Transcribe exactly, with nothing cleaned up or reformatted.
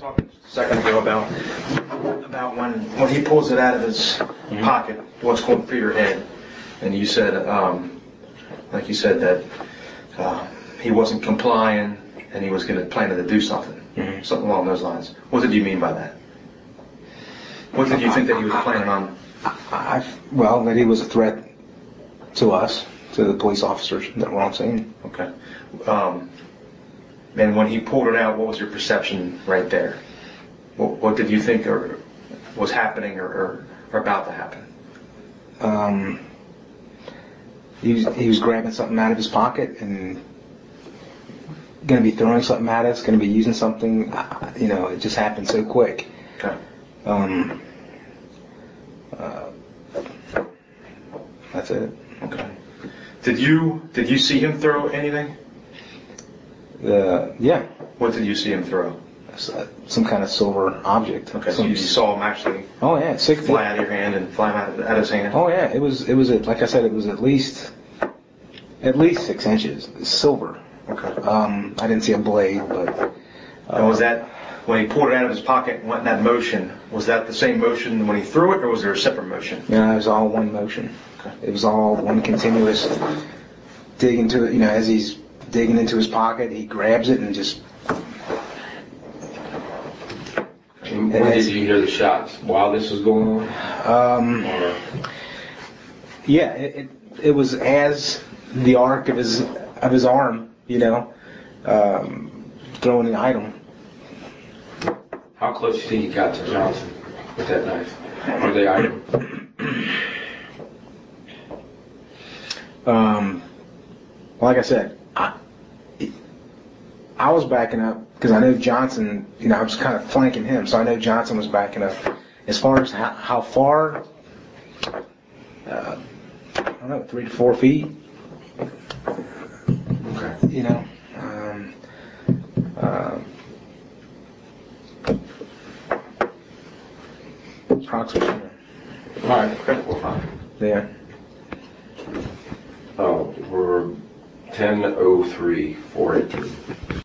talking just a second ago about about when when he pulls it out of his mm-hmm. pocket, what's going through your head, and you said, um, like you said that uh, he wasn't complying and he was going to plan to do something, mm-hmm. something along those lines. What did you mean by that? What did you think that he was planning on? I, I, well, that he was a threat to us, to the police officers that were on scene. Okay. Um, and when he pulled it out, what was your perception right there? What, what did you think or was happening or, or, or about to happen? Um, he was, he was grabbing something out of his pocket and going to be throwing something at us, going to be using something. You know, it just happened so quick. Okay. Um, uh, that's it. Okay. Did you did you see him throw anything? Uh, yeah. What did you see him throw? Some kind of silver object. Okay. Some, so you saw him actually. Oh yeah, six fly out of your hand and fly out of, out of his hand. Oh yeah, it was it was like I said, it was at least at least six inches. Silver. Okay. Um, I didn't see a blade, but. Uh, and was that when he pulled it out of his pocket and went in that motion? Was that the same motion when he threw it, or was there a separate motion? Yeah, it was all one motion. Okay. It was all one continuous dig into it. You know, as he's digging into his pocket, he grabs it and just. And when did you hear the shots? While this was going on? Um, yeah, it, it it was as the arc of his of his arm, you know, um, throwing the item. How close do you think he got to Johnson with that knife? Or the item? Um, like I said, I, I was backing up because I know Johnson, you know, I was kind of flanking him, so I know Johnson was backing up. As far as how, how far, uh, I don't know, three to four feet. Okay. You know, um, uh, approximately. All right, well, fine. Yeah. Oh, we're ten oh three, four eighteen.